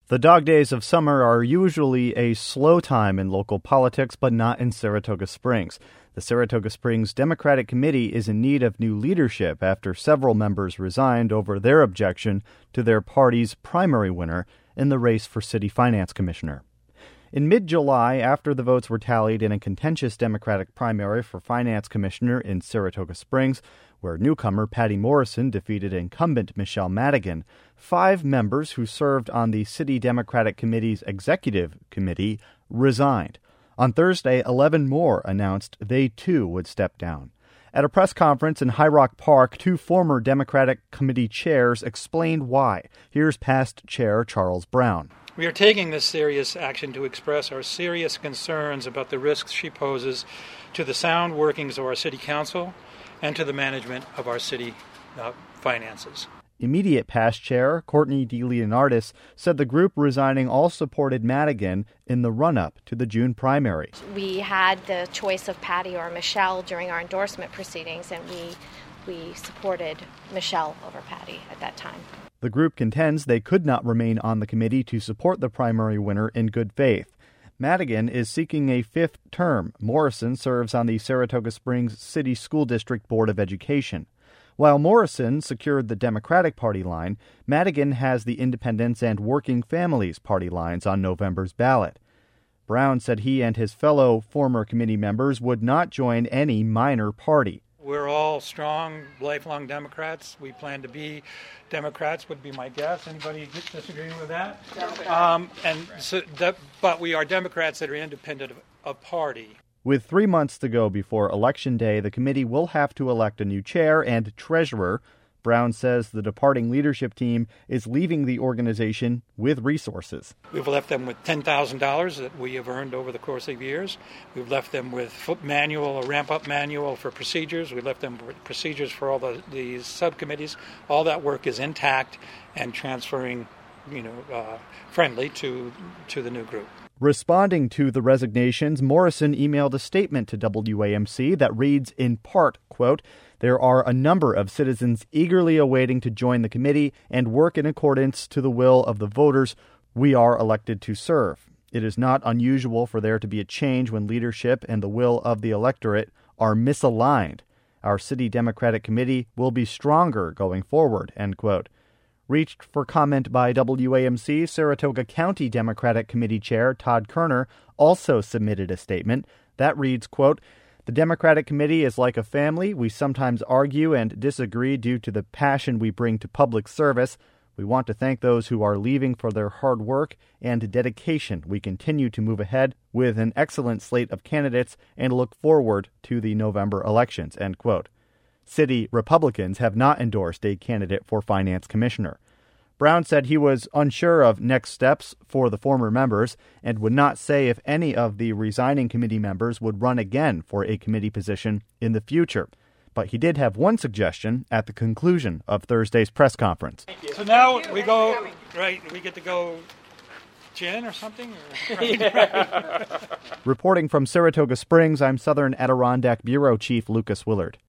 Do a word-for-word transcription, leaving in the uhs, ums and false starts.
The dog days of summer are usually a slow time in local politics, but not in Saratoga Springs. The Saratoga Springs Democratic Committee is in need of new leadership after several members resigned over their objection to their party's primary winner in the race for city finance commissioner. In mid-July, after the votes were tallied in a contentious Democratic primary for finance commissioner in Saratoga Springs, where newcomer Patty Morrison defeated incumbent Michelle Madigan, five members who served on the City Democratic Committee's executive committee resigned. On Thursday, eleven more announced they too would step down. At a press conference in High Rock Park, two former Democratic committee chairs explained why. Here's past chair Charles Brown. We are taking this serious action to express our serious concerns about the risks she poses to the sound workings of our city council and to the management of our city uh, finances. Immediate past chair Courtney DeLeonardis said the group resigning all supported Madigan in the run-up to the June primary. We had the choice of Patty or Michelle during our endorsement proceedings, and we we supported Michelle over Patty at that time. The group contends they could not remain on the committee to support the primary winner in good faith. Madigan is seeking a fifth term. Morrison serves on the Saratoga Springs City School District Board of Education. While Morrison secured the Democratic Party line, Madigan has the Independents and Working Families Party lines on November's ballot. Brown said he and his fellow former committee members would not join any minor party. We're all strong, lifelong Democrats. We plan to be Democrats, would be my guess. Anybody disagreeing with that? Um, and so that, but we are Democrats that are independent of, of party. With three months to go before Election Day, the committee will have to elect a new chair and treasurer. Brown says the departing leadership team is leaving the organization with resources. We've left them with ten thousand dollars that we have earned over the course of years. We've left them with foot manual, a ramp-up manual for procedures. We left them with procedures for all the, the subcommittees. All that work is intact and transferring, you know, uh, friendly to to the new group. Responding to the resignations, Morrison emailed a statement to W A M C that reads in part, quote, "There are a number of citizens eagerly awaiting to join the committee and work in accordance to the will of the voters. We are elected to serve. It is not unusual for there to be a change when leadership and the will of the electorate are misaligned. Our city Democratic Committee will be stronger going forward," end quote. Reached for comment by W A M C, Saratoga County Democratic Committee Chair Todd Kerner also submitted a statement that reads, quote, "The Democratic Committee is like a family. We sometimes argue and disagree due to the passion we bring to public service. We want to thank those who are leaving for their hard work and dedication. We continue to move ahead with an excellent slate of candidates and look forward to the November elections," end quote. City Republicans have not endorsed a candidate for finance commissioner. Brown said he was unsure of next steps for the former members and would not say if any of the resigning committee members would run again for a committee position in the future. But he did have one suggestion at the conclusion of Thursday's press conference. So now we go, right, we get to go gin or something? Or? Reporting from Saratoga Springs, I'm Southern Adirondack Bureau Chief Lucas Willard.